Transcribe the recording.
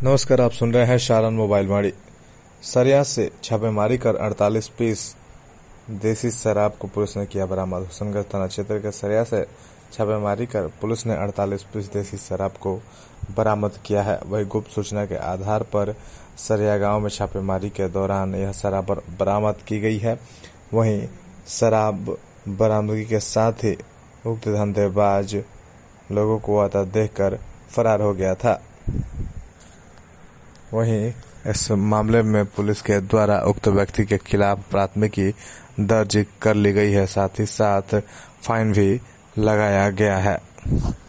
नमस्कार, आप सुन रहे हैं शारन मोबाइल वाणी। सरिया से छापेमारी कर 48 पीस देसी शराब को पुलिस ने किया बरामद। होशंगाबाद थाना क्षेत्र के सरिया से छापेमारी कर पुलिस ने 48 पीस देसी शराब को बरामद किया है। वही गुप्त सूचना के आधार पर सरिया गांव में छापेमारी के दौरान यह शराब बरामद की गई है। वहीं शराब बरामदगी के साथ ही उक्त धंधेबाज लोगों को आता देखकर फरार हो गया था। वहीं इस मामले में पुलिस के द्वारा उक्त व्यक्ति के खिलाफ प्राथमिकी दर्ज कर ली गई है, साथ ही साथ फाइन भी लगाया गया है।